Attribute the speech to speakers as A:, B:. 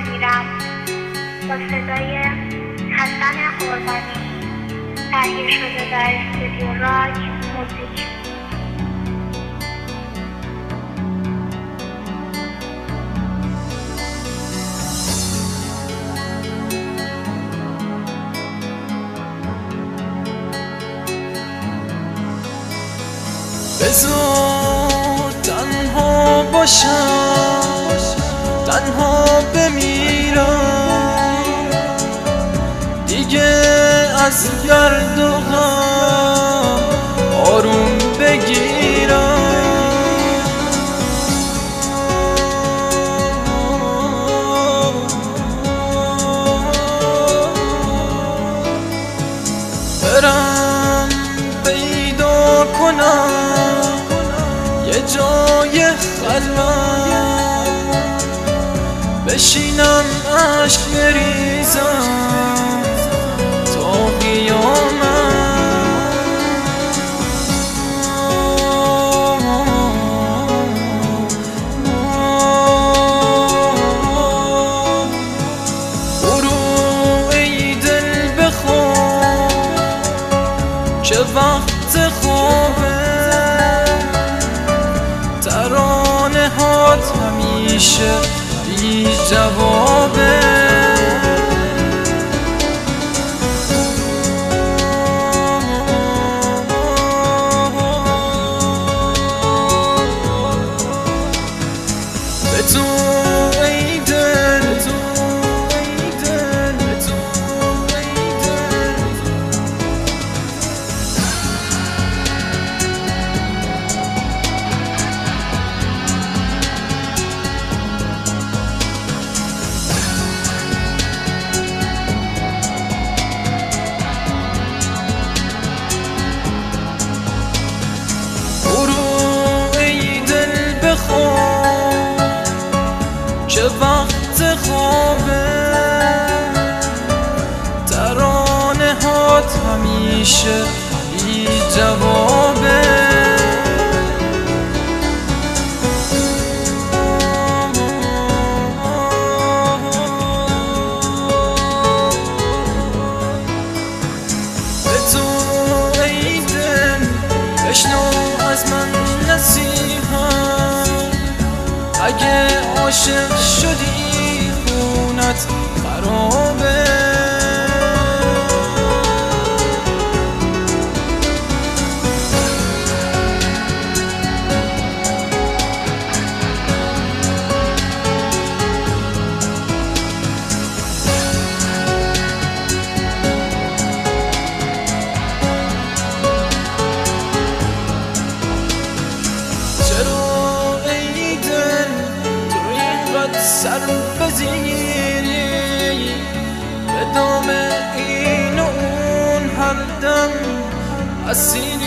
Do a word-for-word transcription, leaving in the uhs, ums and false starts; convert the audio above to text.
A: بمیرم با صدای حسن قربانی تهیه شده در استودیو راک موزیک.
B: بذار تنها باشم، تنها بمیرم، دیگه از درد و غم آروم بگیرم. برم پیدا کنم یه جای خلوت، بشینم عشق بریزم تا قیامت. برو ای دل بخواب که وقت خوابه، ترانه هات همیشه بی جوابه. به تو ای دل، که وقت خوابه، ترانه هات همیشه بی جوابه. به تو ای دل بشنو از من نصیحت، اگه عاشق شدی خونت خرابه. سر بزیری به دام این و اون هر دم اسیر